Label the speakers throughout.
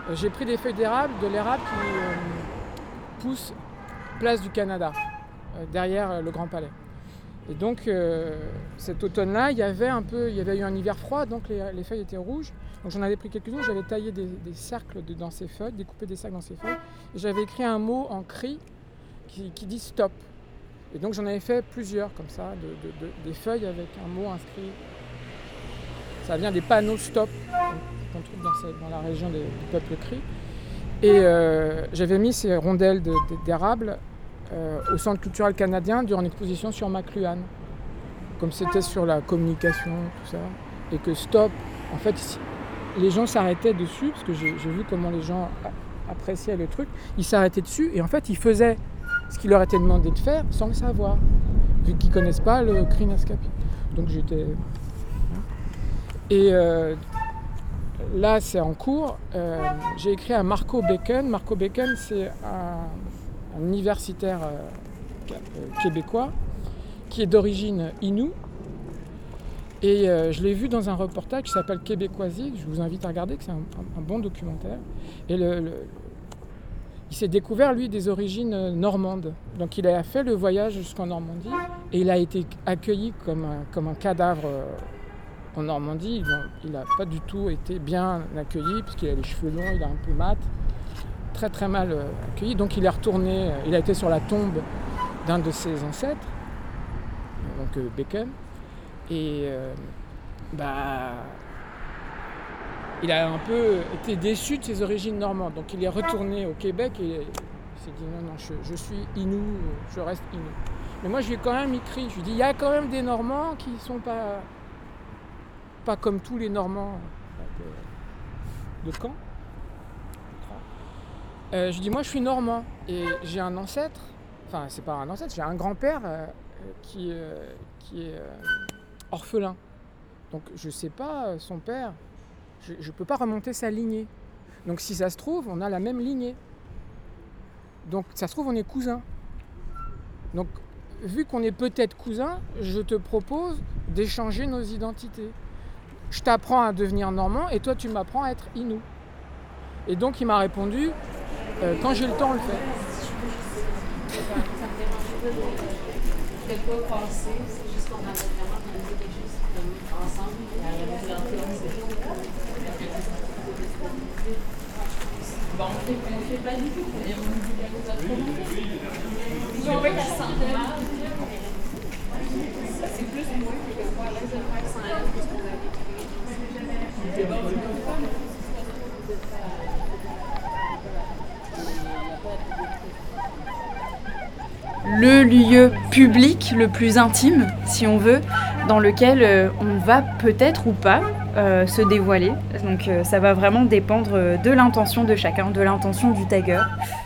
Speaker 1: J'ai pris des feuilles d'érable, de l'érable qui pousse place du Canada, derrière le Grand Palais. Et donc cet automne-là, il y avait eu un hiver froid, donc les feuilles étaient rouges. Donc j'en avais pris quelques-unes, j'avais taillé des cercles dans ces feuilles, découpé des cercles dans ces feuilles, et j'avais écrit un mot en cri qui dit stop. Et donc j'en avais fait plusieurs comme ça, des feuilles avec un mot inscrit. Ça vient des panneaux stop qu'on trouve dans la région du peuple cri. Et j'avais mis ces rondelles d'érable au Centre culturel canadien durant une exposition sur McLuhan. Comme c'était sur la communication, tout ça. Et que stop, en fait, les gens s'arrêtaient dessus, parce que j'ai vu comment les gens appréciaient le truc. Ils s'arrêtaient dessus et en fait, ils faisaient ce qu'il leur était demandé de faire sans le savoir, vu qu'ils ne connaissent pas le cri Naskapi. Donc j'étais... Et là, c'est en cours. J'ai écrit à Marco Bacon. Marco Bacon, c'est un universitaire québécois qui est d'origine Innu. Et je l'ai vu dans un reportage qui s'appelle Québécoisie, que je vous invite à regarder, que c'est un bon documentaire. Et il s'est découvert, lui, des origines normandes. Donc il a fait le voyage jusqu'en Normandie et il a été accueilli comme un cadavre en Normandie. Il n'a pas du tout été bien accueilli, puisqu'il a les cheveux longs, il est un peu mat, très très mal accueilli. Donc il est retourné, il a été sur la tombe d'un de ses ancêtres, donc Bacon, et il a un peu été déçu de ses origines normandes. Donc il est retourné au Québec et il s'est dit non, je suis Innu, je reste Innu. Mais moi je lui ai quand même écrit, je lui ai dit il y a quand même des Normands qui ne sont pas comme tous les Normands de Caen. Je lui dis moi je suis normand et j'ai un ancêtre, enfin c'est pas un ancêtre, j'ai un grand-père qui est orphelin. Donc je sais pas son père, je peux pas remonter sa lignée. Donc si ça se trouve, on a la même lignée. Donc ça se trouve, on est cousins. Donc vu qu'on est peut-être cousins, je te propose d'échanger nos identités. Je t'apprends à devenir normand et toi tu m'apprends à être Innu. Et donc il m'a répondu, quand j'ai le temps on le fait.
Speaker 2: De quoi penser, c'est juste qu'on avait vraiment organisé quelque chose comme ensemble et à représenter ensemble. Bon, on fait pas du tout, mais on dit quelque chose à trop. On va être à 100 dollars. Ça, c'est plus moi que de faire l'aise de faire 100 euros parce qu'on avait créé. C'est bon, c'est bon.
Speaker 3: Le lieu public le plus intime, si on veut, dans lequel on va peut-être ou pas se dévoiler. Donc ça va vraiment dépendre de l'intention de chacun, de l'intention du tagger.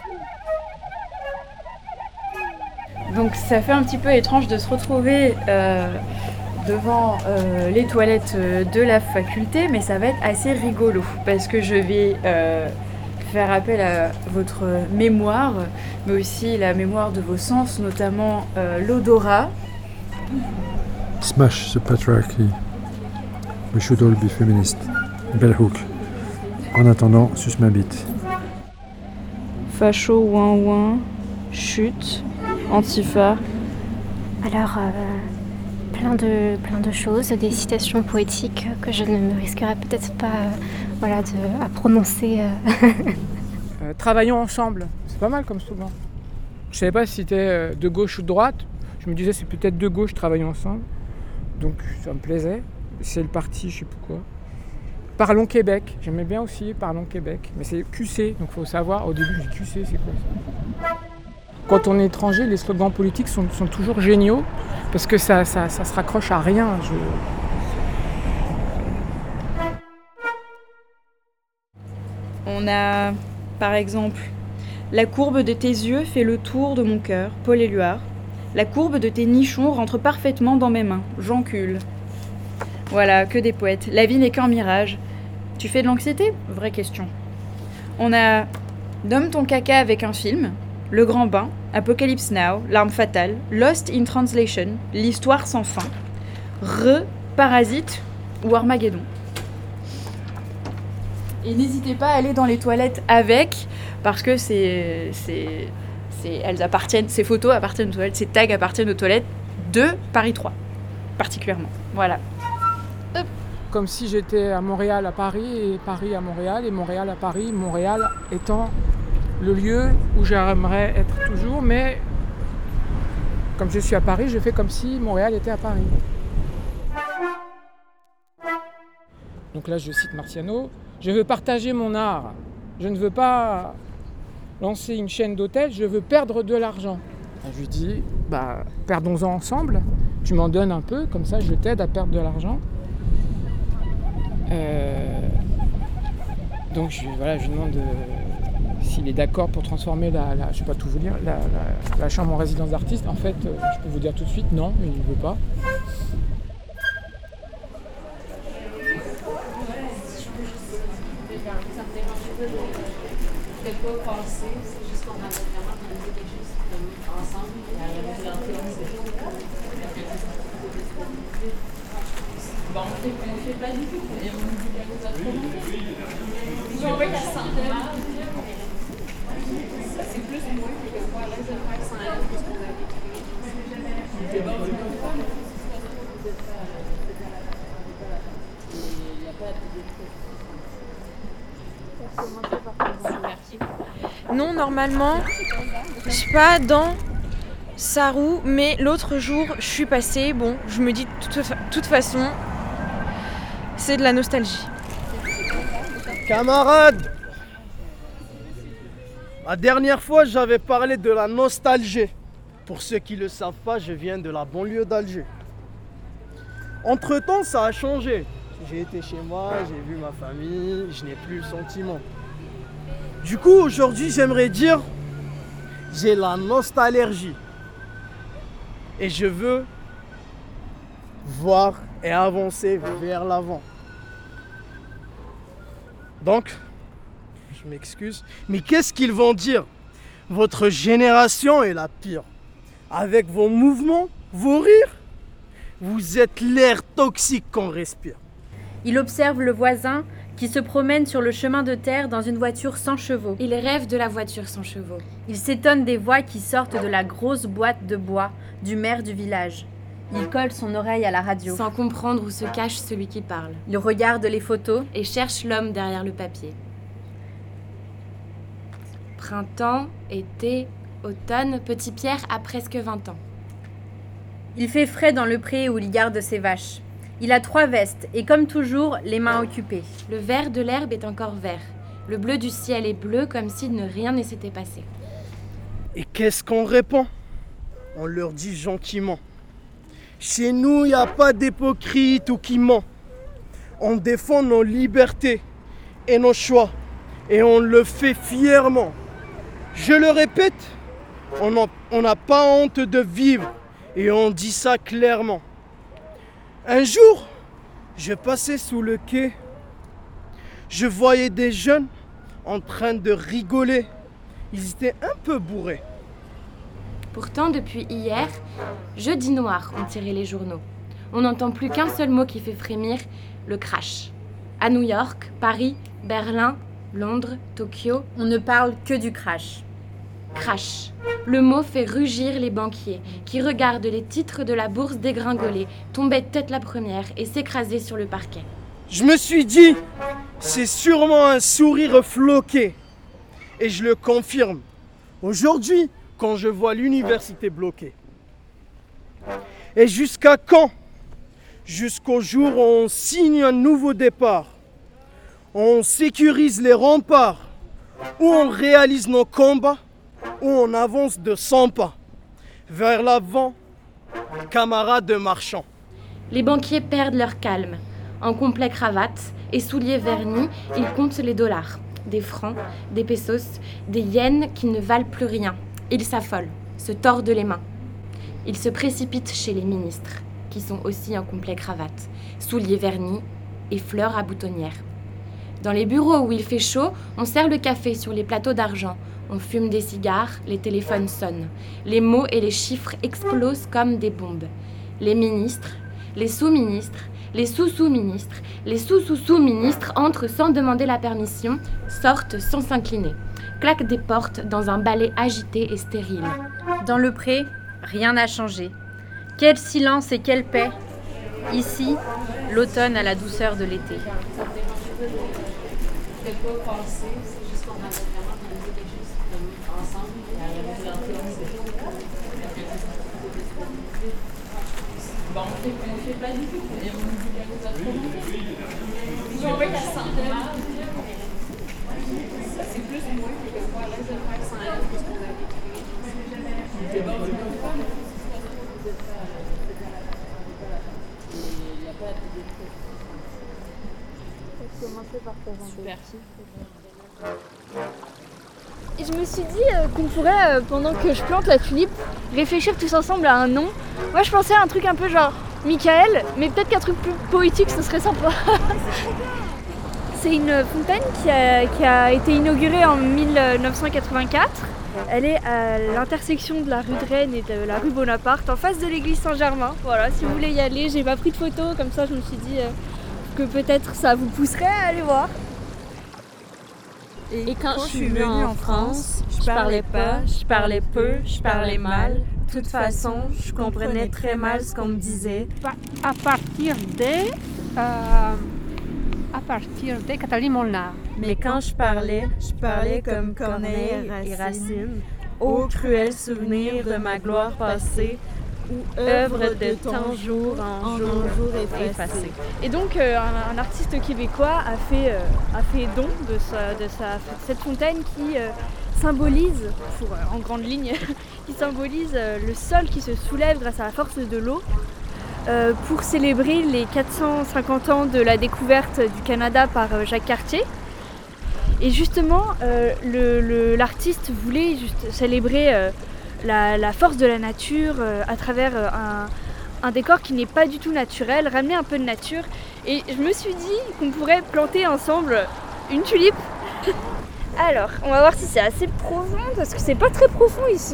Speaker 3: Donc ça fait un petit peu étrange de se retrouver devant les toilettes de la faculté, mais ça va être assez rigolo parce que je vais faire appel à votre mémoire, mais aussi la mémoire de vos sens, notamment l'odorat.
Speaker 4: Smash the patriarchy. We should all be feminist. Bell hook. En attendant, suce ma bite.
Speaker 3: Facho, ouin ouin, chute, antifa.
Speaker 5: Alors, plein de choses, des citations poétiques que je ne me risquerais peut-être pas à prononcer.
Speaker 1: Travaillons ensemble, c'est pas mal comme slogan. Je savais pas si c'était de gauche ou de droite. Je me disais c'est peut-être de gauche, travaillons ensemble. Donc ça me plaisait. C'est le parti, je sais plus quoi. Parlons Québec, j'aimais bien aussi Parlons Québec. Mais c'est QC, donc il faut savoir, au début je dis QC, c'est quoi ça? Quand on est étranger, les slogans politiques sont toujours géniaux parce que ça se raccroche à rien.
Speaker 3: On a, par exemple, la courbe de tes yeux fait le tour de mon cœur, Paul Éluard. La courbe de tes nichons rentre parfaitement dans mes mains, Jean-Cul. Voilà, que des poètes. La vie n'est qu'un mirage. Tu fais de l'anxiété? Vraie question. On a Nomme ton caca avec un film, Le Grand Bain, Apocalypse Now, L'arme fatale, Lost in Translation, L'histoire sans fin, Parasite ou Armageddon. Et n'hésitez pas à aller dans les toilettes avec, parce que elles appartiennent, ces photos appartiennent aux toilettes, ces tags appartiennent aux toilettes de Paris 3, particulièrement. Voilà.
Speaker 1: Comme si j'étais à Montréal à Paris et Paris à Montréal et Montréal à Paris, Montréal étant le lieu où j'aimerais être toujours, mais comme je suis à Paris, je fais comme si Montréal était à Paris. Donc là, je cite Marciano, je veux partager mon art, je ne veux pas lancer une chaîne d'hôtels, je veux perdre de l'argent. Je lui dis, perdons-en ensemble, tu m'en donnes un peu, comme ça je t'aide à perdre de l'argent. Donc je lui demande s'il est d'accord pour transformer je vais pas tout vous dire, la chambre en résidence d'artiste. En fait, je peux vous dire tout de suite, non, il ne veut pas.
Speaker 2: De quoi penser, c'est juste qu'on avait vraiment organisé quelque chose ensemble, et il y avait de bon, on fait pas du tout. On dit qu'elle vous a trop manqué. Je vois qu'elle sent mal. C'est plus moi qui vais voir l'aise de faire sans elle, parce qu'on avait créé.
Speaker 3: Non, normalement, je suis pas dans sa roue, mais l'autre jour, je suis passée. Bon, je me dis de toute façon, c'est de la nostalgie.
Speaker 6: Camarades, la dernière fois, j'avais parlé de la nostalgie. Pour ceux qui ne le savent pas, je viens de la banlieue d'Alger. Entre-temps, ça a changé. J'ai été chez moi, j'ai vu ma famille, je n'ai plus le sentiment. Du coup, aujourd'hui, j'aimerais dire, j'ai la nostalgie. Et je veux voir et avancer vers l'avant. Donc, je m'excuse, mais qu'est-ce qu'ils vont dire? Votre génération est la pire. Avec vos mouvements, vos rires, vous êtes l'air toxique qu'on respire.
Speaker 3: Il observe le voisin qui se promène sur le chemin de terre dans une voiture sans chevaux.
Speaker 7: Il rêve de la voiture sans chevaux.
Speaker 3: Il s'étonne des voix qui sortent de la grosse boîte de bois du maire du village. Il colle son oreille à la radio.
Speaker 7: Sans comprendre où se cache celui qui parle.
Speaker 3: Il regarde les photos
Speaker 7: et cherche l'homme derrière le papier. Printemps, été, automne, Petit Pierre a presque 20 ans.
Speaker 3: Il fait frais dans le pré où il garde ses vaches. Il a 3 vestes et comme toujours, les mains occupées.
Speaker 7: Le vert de l'herbe est encore vert. Le bleu du ciel est bleu comme si rien ne s'était passé.
Speaker 6: Et qu'est-ce qu'on répond? On leur dit gentiment. Chez nous, il n'y a pas d'hypocrite ou qui ment. On défend nos libertés et nos choix. Et on le fait fièrement. Je le répète, on n'a pas honte de vivre. Et on dit ça clairement. Un jour, je passais sous le quai. Je voyais des jeunes en train de rigoler. Ils étaient un peu bourrés.
Speaker 7: Pourtant, depuis hier, jeudi noir ont tiré les journaux. On n'entend plus qu'un seul mot qui fait frémir, le crash. À New York, Paris, Berlin, Londres, Tokyo,
Speaker 3: on ne parle que du crash.
Speaker 7: Crash. Le mot fait rugir les banquiers qui regardent les titres de la bourse dégringoler, tomber tête la première et s'écraser sur le parquet.
Speaker 6: Je me suis dit, c'est sûrement un sourire floqué. Et je le confirme. Aujourd'hui, quand je vois l'université bloquée. Et jusqu'à quand? Jusqu'au jour où on signe un nouveau départ. On sécurise les remparts. Où on réalise nos combats. Où on avance de 100 pas. Vers l'avant, camarades marchands.
Speaker 7: Les banquiers perdent leur calme. En complet cravate et souliers vernis, ils comptent les dollars. Des francs, des pesos, des yens qui ne valent plus rien. Ils s'affolent, se tordent les mains. Ils se précipitent chez les ministres, qui sont aussi en complet cravate, souliers vernis et fleurs à boutonnières. Dans les bureaux où il fait chaud, on sert le café sur les plateaux d'argent. On fume des cigares, les téléphones sonnent. Les mots et les chiffres explosent comme des bombes. Les ministres, les sous-ministres, Les sous-sous-ministres, les sous-sous-sous-ministres entrent sans demander la permission, sortent sans s'incliner, claquent des portes dans un balai agité et stérile.
Speaker 3: Dans le pré, rien n'a changé. Quel silence et quelle paix. Ici, l'automne a la douceur de l'été.
Speaker 2: De quoi penser, c'est juste qu'on avait vraiment organisé quelque chose ensemble, et il y avait de l'intérêt. Bon, on fait pas du tout. Je vois qu'elle sent mal. C'est plus moi qui vais voir l'aise de faire sans elle, parce qu'on avait créé.
Speaker 8: Et je me suis dit qu'on pourrait, pendant que je plante la tulipe, réfléchir tous ensemble à un nom. Moi je pensais à un truc un peu genre Michael, mais peut-être qu'un truc plus poétique ce serait sympa. C'est une fontaine qui a été inaugurée en 1984. Elle est à l'intersection de la rue de Rennes et de la rue Bonaparte, en face de l'église Saint-Germain. Voilà, si vous voulez y aller, j'ai pas pris de photos, comme ça je me suis dit que peut-être ça vous pousserait à aller voir.
Speaker 9: Et quand je suis venue en France, je parlais pas, je parlais peu, je parlais mal. De toute façon, je comprenais très mal ce qu'on me disait.
Speaker 10: À partir de Catherine Molnar.
Speaker 9: Mais quand je parlais comme Corneille et Racine. Ô cruel souvenir de ma gloire passée, ou œuvre de ton jour en jour effacé.
Speaker 8: Et donc un artiste québécois a fait don de cette fontaine qui symbolise, en grande ligne, qui symbolise le sol qui se soulève grâce à la force de l'eau pour célébrer les 450 ans de la découverte du Canada par Jacques Cartier. Et justement, l'artiste voulait juste célébrer la force de la nature à travers un décor qui n'est pas du tout naturel, ramener un peu de nature. Et je me suis dit qu'on pourrait planter ensemble une tulipe. Alors, on va voir si c'est assez profond, parce que c'est pas très profond ici.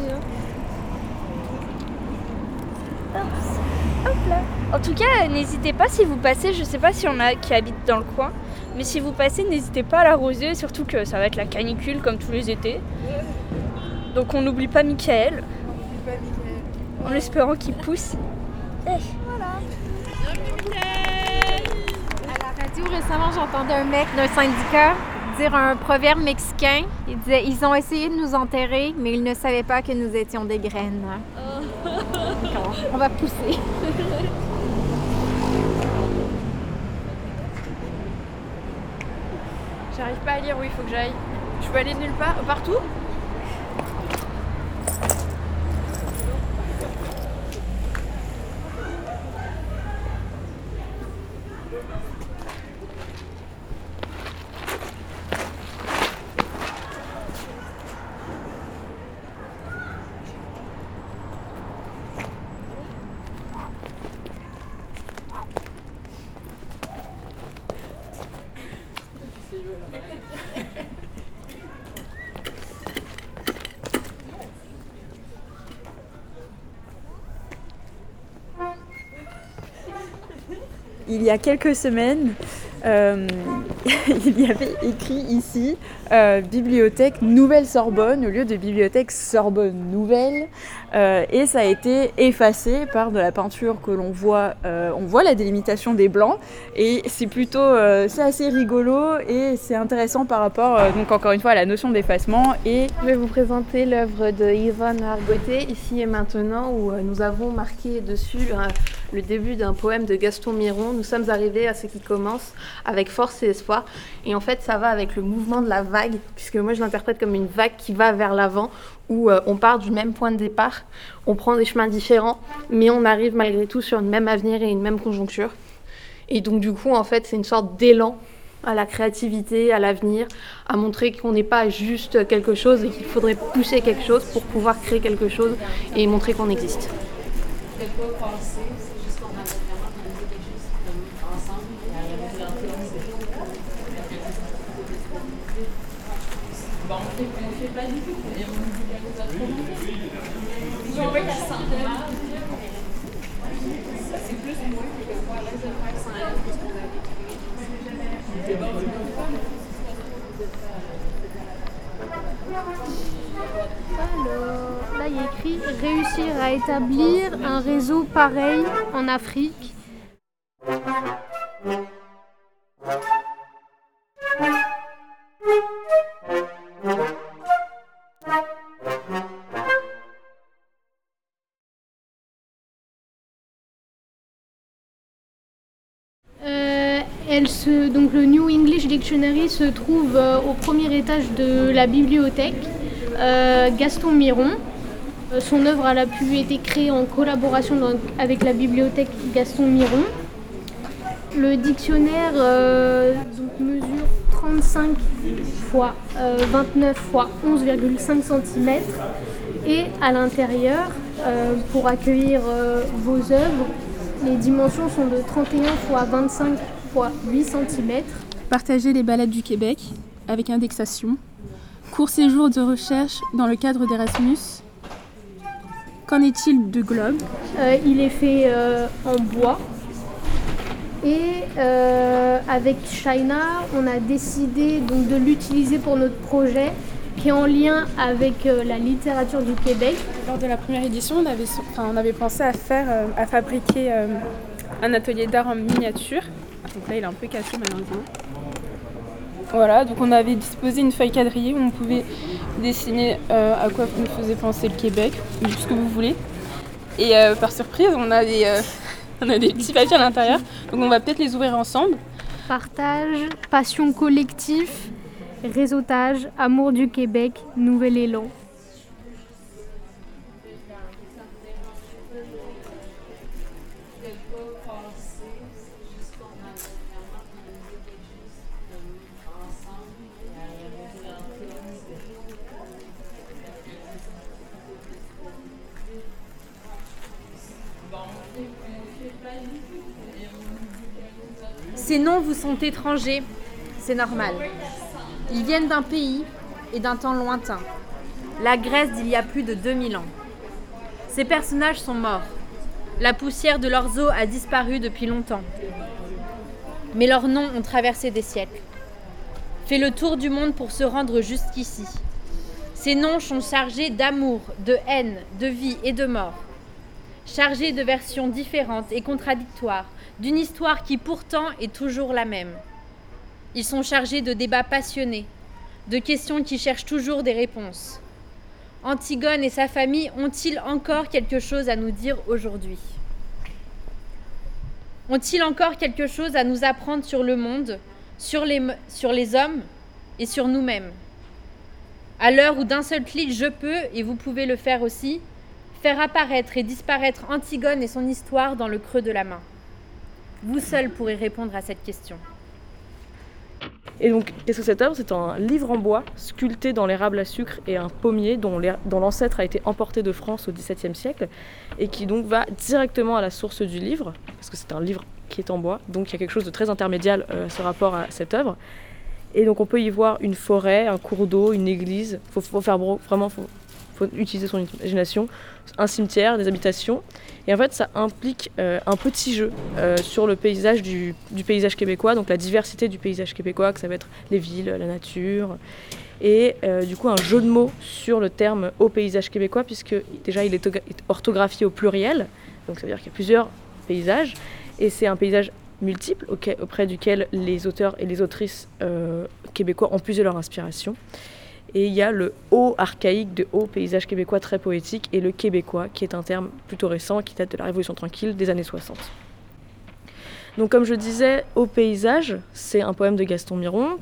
Speaker 8: Hop là. En tout cas, n'hésitez pas si vous passez, je sais pas s'il y en a qui habitent dans le coin, mais si vous passez, n'hésitez pas à l'arroser, surtout que ça va être la canicule comme tous les étés. Donc on n'oublie pas Michael, en espérant qu'il pousse. Voilà.
Speaker 11: À la radio récemment, j'entendais un mec d'un syndicat dire un proverbe mexicain. Il disait « Ils ont essayé de nous enterrer, mais ils ne savaient pas que nous étions des graines. » On va pousser.
Speaker 8: J'arrive pas à lire où il faut que j'aille. Je peux aller nulle part, partout ?
Speaker 3: Il y a quelques semaines, il y avait écrit ici bibliothèque Nouvelle Sorbonne au lieu de bibliothèque Sorbonne Nouvelle, et ça a été effacé par de la peinture que l'on voit. On voit la délimitation des blancs et c'est plutôt c'est assez rigolo et c'est intéressant par rapport donc encore une fois à la notion d'effacement. Et
Speaker 12: je vais vous présenter l'œuvre de Yvonne Argoté ici et maintenant, où nous avons marqué dessus le début d'un poème de Gaston Miron. Nous sommes arrivés à ce qui commence avec force et espoir. Et en fait, ça va avec le mouvement de la vague, puisque moi je l'interprète comme une vague qui va vers l'avant, où on part du même point de départ, on prend des chemins différents, mais on arrive malgré tout sur une même avenir et une même conjoncture. Et donc du coup, en fait, c'est une sorte d'élan à la créativité, à l'avenir, à montrer qu'on n'est pas juste quelque chose et qu'il faudrait pousser quelque chose pour pouvoir créer quelque chose et montrer qu'on existe.
Speaker 2: De quoi penser, c'est juste qu'on avait vraiment organisé quelque chose ensemble, et il y avait de l'intérêt. Bon, on fait pas du tout. Je vois qu'elle sent mal. C'est plus moi qui vais voir.
Speaker 13: Alors, là il y a écrit réussir à établir un réseau pareil en Afrique. Donc le New English Dictionary se trouve au premier étage de la bibliothèque Gaston Miron. Son œuvre elle a pu être créée en collaboration avec la bibliothèque Gaston Miron. Le dictionnaire mesure 35 x 29 x 11,5 cm et à l'intérieur, pour accueillir vos œuvres, les dimensions sont de 31 x 25 x 8 cm.
Speaker 14: Partager les balades du Québec avec indexation. Court séjour de recherche dans le cadre d'Erasmus. Qu'en est-il de Globe?
Speaker 13: Il est fait en bois. Et avec China, on a décidé donc de l'utiliser pour notre projet qui est en lien avec la littérature du Québec.
Speaker 14: Lors de la première édition, on avait pensé à fabriquer un atelier d'art en miniature. Donc là, il est un peu cassé malheureusement. Voilà, donc on avait disposé une feuille quadrillée où on pouvait dessiner à quoi nous faisait penser le Québec, ou ce que vous voulez. Et par surprise, on a des petits papiers à l'intérieur, donc on va peut-être les ouvrir ensemble.
Speaker 13: Partage, passion collective, réseautage, amour du Québec, nouvel élan.
Speaker 15: Ces noms vous sont étrangers, c'est normal. Ils viennent d'un pays et d'un temps lointain, la Grèce d'il y a plus de 2000 ans. Ces personnages sont morts. La poussière de leurs os a disparu depuis longtemps. Mais leurs noms ont traversé des siècles, fait le tour du monde pour se rendre jusqu'ici. Ces noms sont chargés d'amour, de haine, de vie et de mort. Chargés de versions différentes et contradictoires, d'une histoire qui pourtant est toujours la même. Ils sont chargés de débats passionnés, de questions qui cherchent toujours des réponses. Antigone et sa famille ont-ils encore quelque chose à nous dire aujourd'hui? Ont-ils encore quelque chose à nous apprendre sur le monde, sur les hommes et sur nous-mêmes? À l'heure où d'un seul clic je peux, et vous pouvez le faire aussi, faire apparaître et disparaître Antigone et son histoire dans le creux de la main. Vous seul pourrez répondre à cette question.
Speaker 16: Et donc, qu'est-ce que cette œuvre? C'est un livre en bois sculpté dans l'érable à sucre et un pommier dont l'ancêtre a été emporté de France au XVIIe siècle et qui donc va directement à la source du livre, parce que c'est un livre qui est en bois, donc il y a quelque chose de très intermédiaire à ce rapport à cette œuvre. Et donc on peut y voir une forêt, un cours d'eau, une église, faut utiliser son imagination, un cimetière, des habitations. Et en fait, ça implique un petit jeu sur le paysage du paysage québécois, donc la diversité du paysage québécois, que ça va être les villes, la nature. Et du coup, un jeu de mots sur le terme au paysage québécois, puisque déjà, il est orthographié au pluriel. Donc ça veut dire qu'il y a plusieurs paysages. Et c'est un paysage multiple auprès duquel les auteurs et les autrices québécois ont puisé leur inspiration. Et il y a le haut archaïque de haut paysage québécois très poétique et le québécois qui est un terme plutôt récent qui date de la Révolution tranquille des années 60. Donc comme je disais, Haut paysage, c'est un poème de Gaston Miron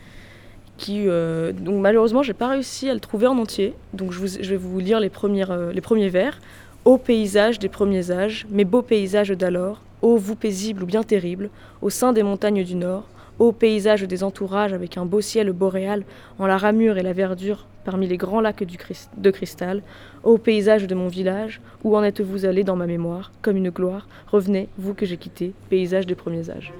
Speaker 16: donc malheureusement j'ai pas réussi à le trouver en entier. Donc je vais vous lire les premiers vers. Haut paysage des premiers âges, mes beaux paysages d'alors, ô vous paisibles ou bien terribles, au sein des montagnes du Nord, ô paysage des entourages avec un beau ciel boréal en la ramure et la verdure parmi les grands lacs de cristal, ô paysage de mon village, où en êtes-vous allés dans ma mémoire, comme une gloire, revenez, vous que j'ai quitté, paysage des premiers âges.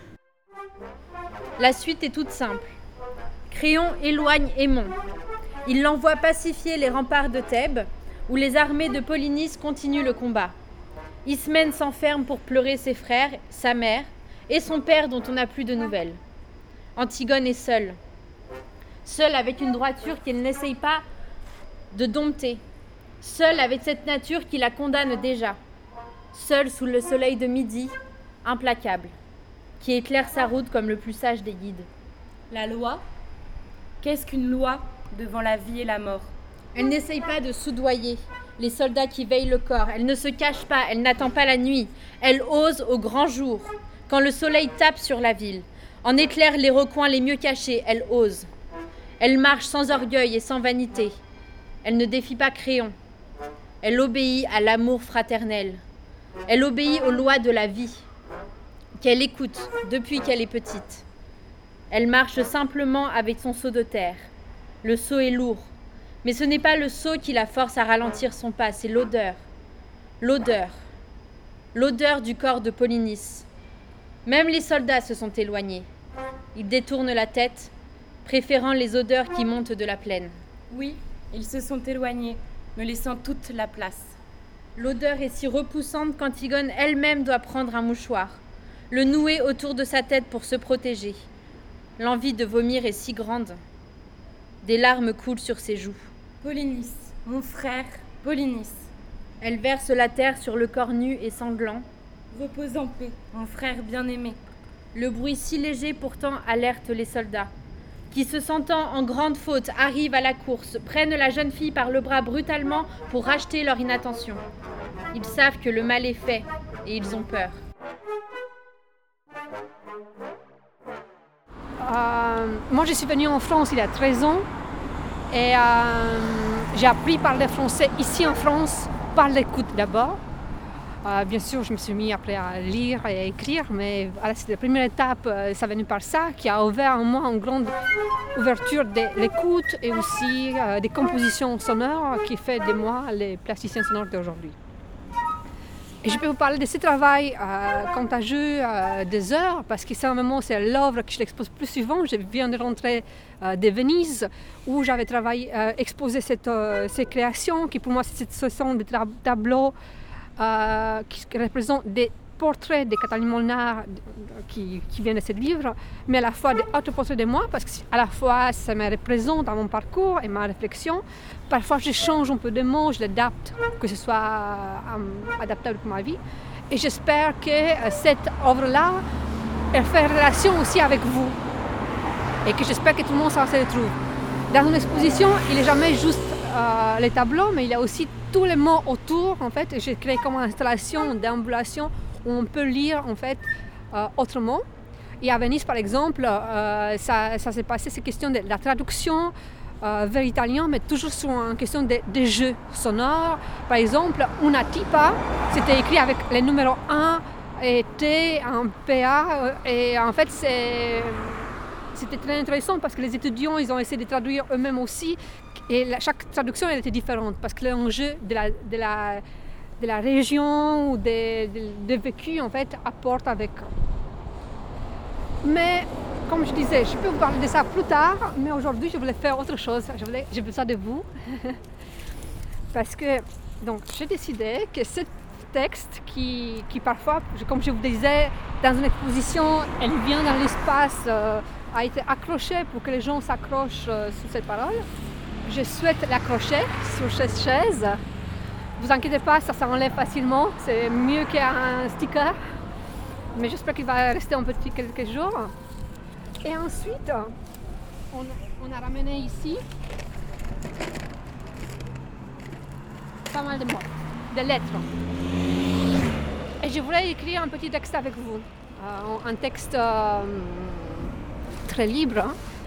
Speaker 15: La suite est toute simple. Créon éloigne Aimon. Il l'envoie pacifier les remparts de Thèbes, où les armées de Polynice continuent le combat. Ismène s'enferme pour pleurer ses frères, sa mère et son père dont on n'a plus de nouvelles. Antigone est seule. Seule avec une droiture qu'elle n'essaye pas de dompter. Seule avec cette nature qui la condamne déjà. Seule sous le soleil de midi, implacable, qui éclaire sa route comme le plus sage des guides.
Speaker 7: La loi? Qu'est-ce qu'une loi devant la vie et la mort?
Speaker 15: Elle n'essaye pas de soudoyer les soldats qui veillent le corps. Elle ne se cache pas, elle n'attend pas la nuit. Elle ose au grand jour, quand le soleil tape sur la ville. En éclaire les recoins les mieux cachés, elle ose. Elle marche sans orgueil et sans vanité. Elle ne défie pas Créon. Elle obéit à l'amour fraternel. Elle obéit aux lois de la vie, qu'elle écoute depuis qu'elle est petite. Elle marche simplement avec son seau de terre. Le seau est lourd, mais ce n'est pas le seau qui la force à ralentir son pas, c'est l'odeur. L'odeur. L'odeur du corps de Polynice. Même les soldats se sont éloignés. Ils détournent la tête, préférant les odeurs qui montent de la plaine.
Speaker 7: Oui, ils se sont éloignés, me laissant toute la place.
Speaker 15: L'odeur est si repoussante qu'Antigone elle-même doit prendre un mouchoir, le nouer autour de sa tête pour se protéger. L'envie de vomir est si grande. Des larmes coulent sur ses joues.
Speaker 7: Polynice, mon frère, Polynice.
Speaker 15: Elle verse la terre sur le corps nu et sanglant.
Speaker 7: Repose en paix, mon frère bien-aimé.
Speaker 15: Le bruit si léger pourtant alerte les soldats, qui se sentant en grande faute arrivent à la course, prennent la jeune fille par le bras brutalement pour racheter leur inattention. Ils savent que le mal est fait et ils ont peur.
Speaker 10: Moi, je suis venue en France il y a 13 ans et j'ai appris à parler français ici en France par l'écoute d'abord. Bien sûr, je me suis mis après à lire et à écrire, mais voilà, c'est la première étape, ça venu par ça, qui a ouvert en moi une grande ouverture de l'écoute et aussi des compositions sonores qui fait de moi les plasticiens sonores d'aujourd'hui. Et je peux vous parler de ce travail contagieux des heures, parce que c'est un moment, c'est l'œuvre que je l'expose plus souvent. Je viens de rentrer de Venise, où j'avais exposé ces créations, qui pour moi, ce sont des tableaux qui représentent des portraits de Catalina Molnar qui viennent de ce livre, mais à la fois des autoportraits de moi, parce qu'à la fois ça me représente dans mon parcours et ma réflexion. Parfois je change un peu de mots, je l'adapte, que ce soit adaptable pour ma vie. Et j'espère que cette œuvre-là, elle fait relation aussi avec vous. Et que j'espère que tout le monde se retrouve. Dans une exposition, il n'est jamais juste les tableaux, mais il y a aussi tous les mots autour. En fait, j'ai créé comme une installation, une déambulation où on peut lire en fait autrement. Et à Venise, par exemple, ça s'est passé cette question de la traduction vers l'italien, mais toujours sur une question de jeux sonores. Par exemple, una tipa, c'était écrit avec les numéros 1 et T, un PA, et en fait c'était très intéressant parce que les étudiants ils ont essayé de traduire eux-mêmes aussi, et chaque traduction elle était différente parce que l'enjeu de la région ou des vécus en fait apporte avec. Mais comme je disais, je peux vous parler de ça plus tard, mais aujourd'hui je voulais faire autre chose. J'ai besoin de vous parce que donc j'ai décidé que ce texte qui parfois, comme je vous disais, dans une exposition, elle vient dans l'espace, a été accroché pour que les gens s'accrochent sur cette parole. Je souhaite l'accrocher sur cette chaise. Vous inquiétez pas, ça s'enlève facilement, c'est mieux qu'un sticker. Mais j'espère qu'il va rester un petit quelques jours. Et ensuite, on a ramené ici pas mal de mots, des lettres. Et je voulais écrire un petit texte avec vous, un texte très libre.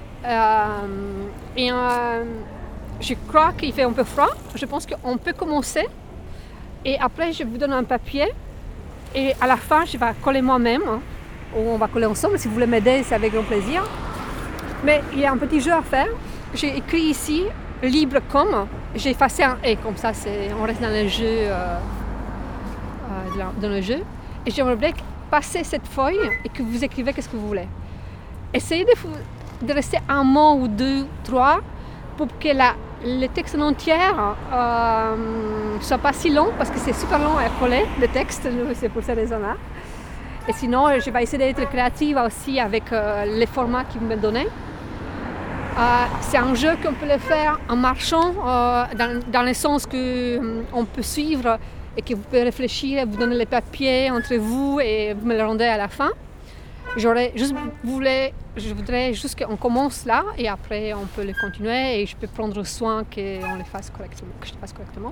Speaker 10: Je crois qu'il fait un peu froid. Je pense qu'on peut commencer. Et après, je vous donne un papier. Et à la fin, je vais coller moi-même. Ou on va coller ensemble. Si vous voulez m'aider, c'est avec grand plaisir. Mais il y a un petit jeu à faire. J'ai écrit ici « libre comme ». J'ai effacé un « et », comme ça on reste dans le jeu. Et j'aimerais passer cette feuille et que vous écrivez qu'est-ce que vous voulez. Essayez de rester un mot ou deux, trois, pour que les textes en entier ne sont pas si longs parce que c'est super long à coller, le texte, c'est pour ces raisons-là. Et sinon, je vais essayer d'être créative aussi avec les formats qu'ils me donnent. C'est un jeu qu'on peut le faire en marchant, dans le sens qu'on peut suivre et que vous pouvez réfléchir, vous donner les papiers entre vous et vous me le rendez à la fin. Je voudrais juste qu'on commence là et après on peut le continuer et je peux prendre soin qu'on le fasse correctement, que je le fasse correctement.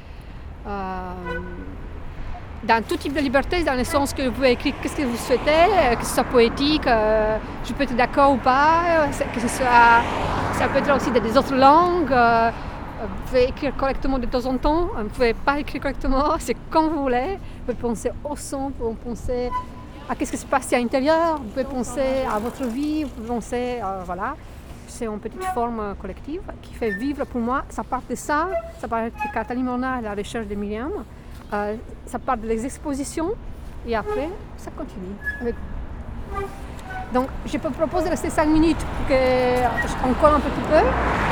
Speaker 10: Dans tout type de liberté, dans le sens que vous pouvez écrire ce que vous souhaitez, que ce soit poétique, je peux être d'accord ou pas, que ce soit, ça peut être aussi des autres langues. Vous pouvez écrire correctement de temps en temps, vous ne pouvez pas écrire correctement, c'est comme vous voulez. Vous pouvez penser au son, vous pouvez penser à ce qui se passe à l'intérieur, vous pouvez penser à votre vie, vous pouvez penser, voilà. C'est une petite forme collective qui fait vivre pour moi. Ça part de ça, ça part de Catherine Morna à la recherche de Myriam. Ça part des expositions et après, ça continue. Donc, je peux proposer de rester 5 minutes pour qu'on colle un petit peu.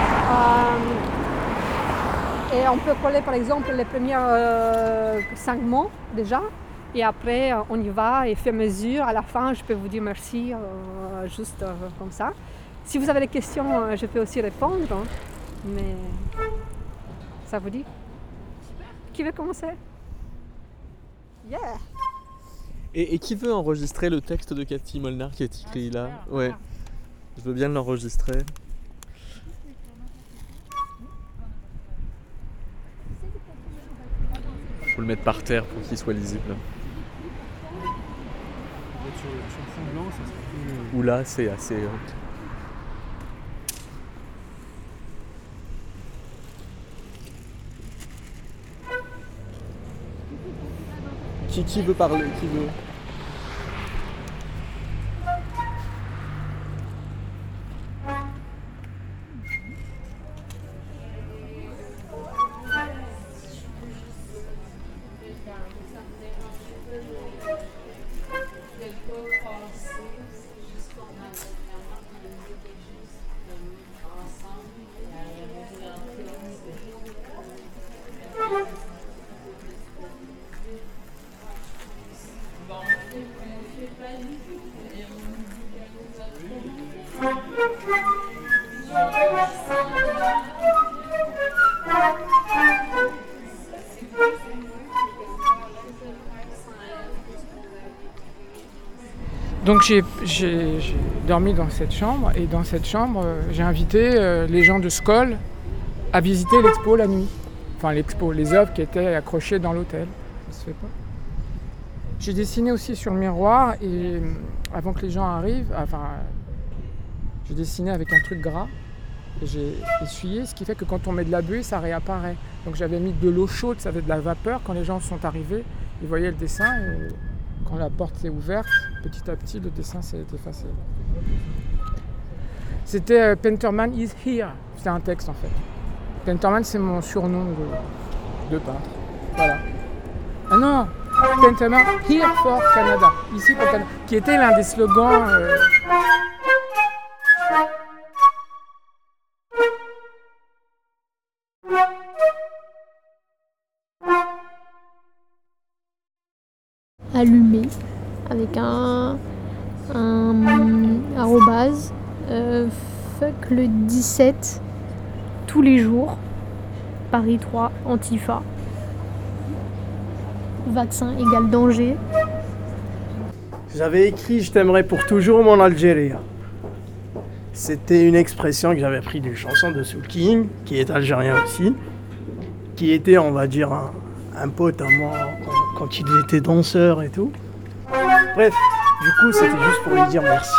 Speaker 10: Et on peut coller par exemple les premiers 5 mots déjà. Et après, on y va et fait mesure. À la fin, je peux vous dire merci, juste comme ça. Si vous avez des questions, je peux aussi répondre. Mais ça vous dit? Qui veut commencer? Yeah.
Speaker 17: Et qui veut enregistrer le texte de Cathy Molnar qui est écrit là? Ouais. Je veux bien l'enregistrer. Faut le mettre par terre pour qu'il soit lisible.
Speaker 4: Sur le fond blanc, ça serait plus...
Speaker 17: Ou là, c'est assez... Qui veut parler? Qui veut?
Speaker 1: Donc j'ai dormi dans cette chambre et dans cette chambre j'ai invité les gens de Skoll à visiter l'expo la nuit. Enfin l'expo, les œuvres qui étaient accrochées dans l'hôtel. Ça se fait pas. J'ai dessiné aussi sur le miroir et avant que les gens arrivent, j'ai dessiné avec un truc gras et j'ai essuyé, ce qui fait que quand on met de la buée, ça réapparaît. Donc j'avais mis de l'eau chaude, ça avait de la vapeur. Quand les gens sont arrivés, ils voyaient le dessin et quand la porte s'est ouverte, petit à petit, le dessin s'est effacé. C'était Painterman is here. C'était un texte en fait. Painterman, c'est mon surnom de peintre. Voilà. Ah non, Painterman here for Canada. Ici pour Canada. Qui était l'un des slogans.
Speaker 13: Allumé avec un arrobase fuck le 17 tous les jours Paris 3 Antifa vaccin égale danger.
Speaker 6: J'avais écrit « Je t'aimerai pour toujours mon Algérie ». C'était une expression que j'avais prise d'une chanson de Soul King, qui est algérien aussi, qui était, on va dire, un pote à moi quand il était danseur et tout. Bref, du coup, c'était juste pour lui dire merci.